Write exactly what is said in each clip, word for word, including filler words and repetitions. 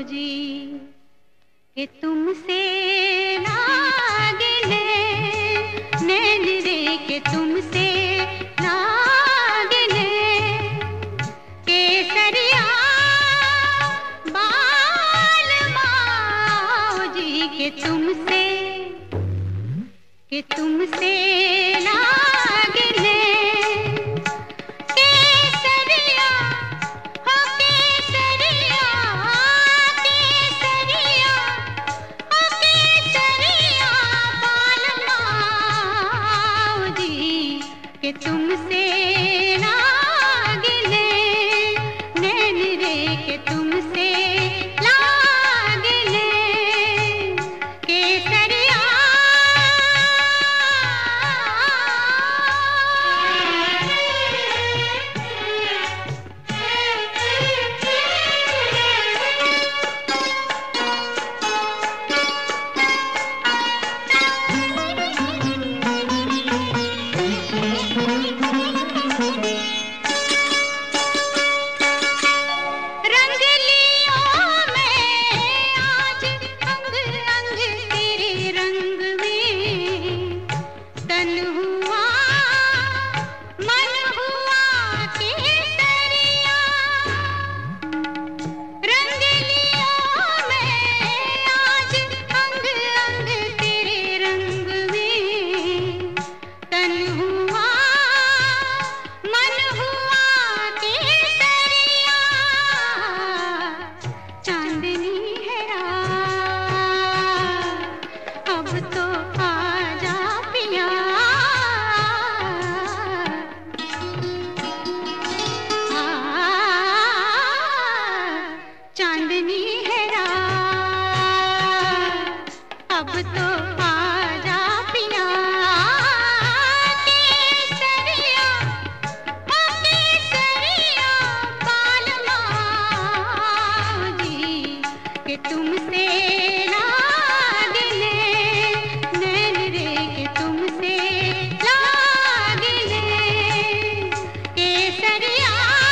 जी कि तुमसे लागिले नैन रे के तुमसे लागिले केसरिया बाल माओ जी के तुमसे कि तुमसे लागिले केसरिया हो केसरिया केसरिया हो केसरिया बाल माओ जी कि तुमसे लागिले नैन रे के तुमसे लागिले केसरिया चांदनी है रात अब तो आजा पिया केसरिया हो केसरिया बाल माओ जी कि तुमसे लागिले नैन रे कि तुमसे लागिले केसरिया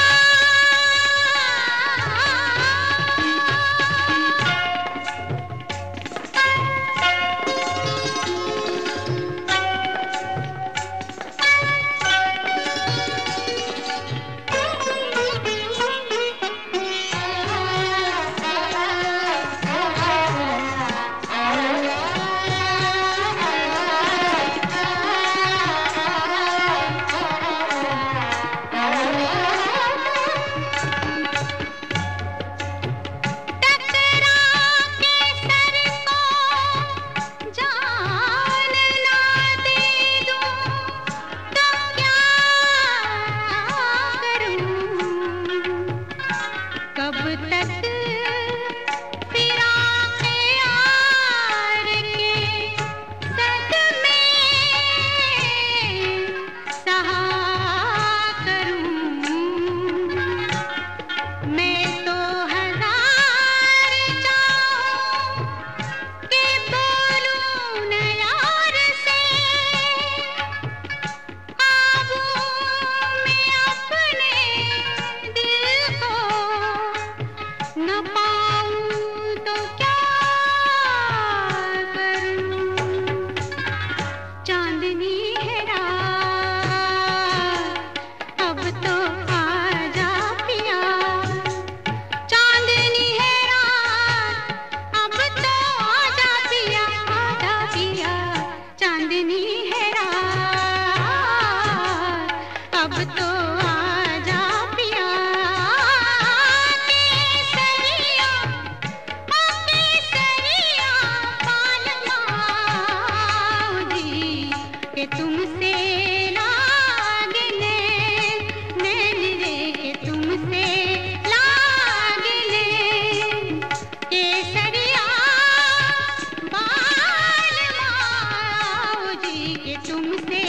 कब तक फिराक़े यार के सदमे सहा करूं मैं तो हजार चाहूं कि बोलूं न यार से काबू में अपने दिल को न पाऊं तो क्या करूं चांदनी है रात अब तो आजा पिया चांदनी है रात अब तो आजा पिया आजा पिया चांदनी है रात अब तो आजा पिया केसरिया हो केसरिया बाल माओ जी कि तुमसे लागिले नैन रे कि तुमसे लागिले केसरिया बाल माओ जी कि तुमसे